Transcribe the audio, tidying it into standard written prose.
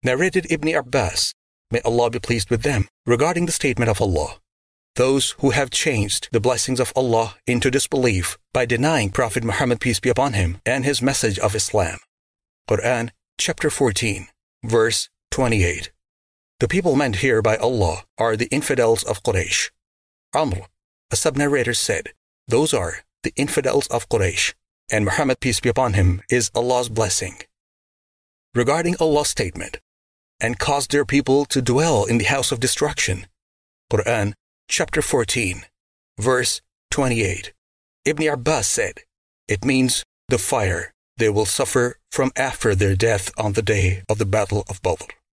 Narrated Ibn Abbas, may Allah be pleased with them, regarding the statement of Allah, those who have changed the blessings of Allah into disbelief by denying Prophet Muhammad, peace be upon him, and his message of Islam. Quran, chapter 14, verse 28. The people meant here by Allah are the infidels of Quraysh. Amr, a sub-narrator, said, those are the infidels of Quraysh, and Muhammad, peace be upon him, is Allah's blessing. Regarding Allah's statement, and caused their people to dwell in the house of destruction. Quran, chapter 14, verse 28. Ibn Abbas said, it means the fire they will suffer from after their death on the day of the Battle of Badr.